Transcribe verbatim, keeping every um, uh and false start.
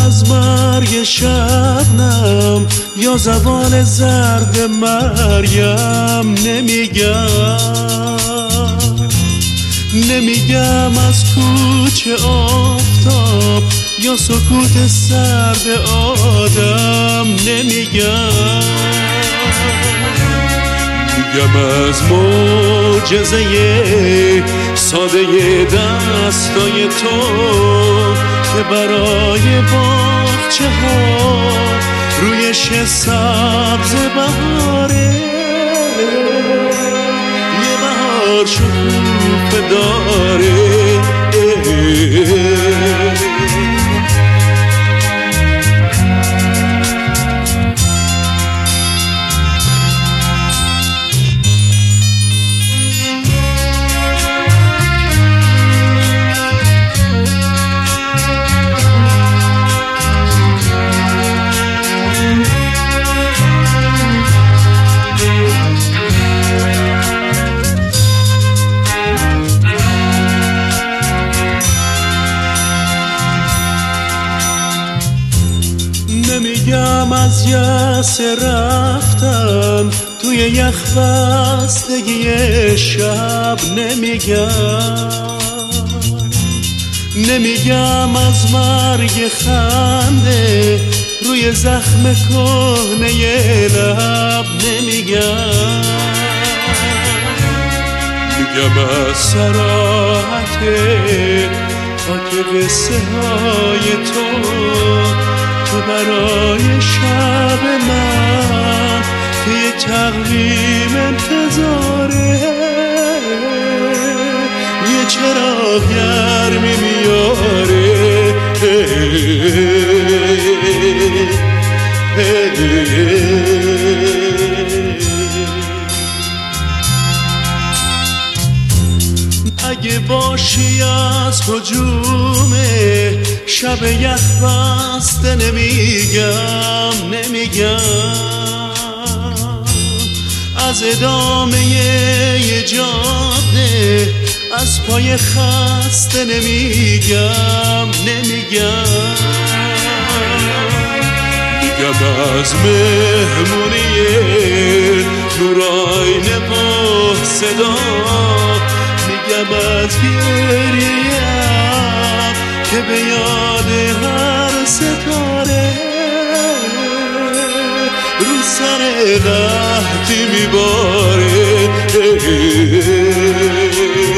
از مرگ شبنم یا زوال زرد مریم نمیگم، نمیگم از کوچه آفتاب یا سکوت سرد آدم نمیگم، میگم از معجزه ساده دستای تو که برای باغچه ها روی شه سبز بهاره یه بهار شکوفه داره. نمیگم از یأس رفتن توی یخ بستگی شب نمیگم، نمیگم از مرگ خنده روی زخم کهنه لب نمیگم، میگم از صراحت خاک قصه های تو که برای شب من که یه تقویم انتظاره یه چراغ گرمی میاره. اگه باشی از هجوم شب یخ بسته نمیگم، نمیگم از ادامه یه جاده از پای خسته نمیگم، نمیگم میگم از مهمونی نور آینه با صدا، میگم از گریه‌ام که به یاد هر ستاره رو سر قحطی میباره.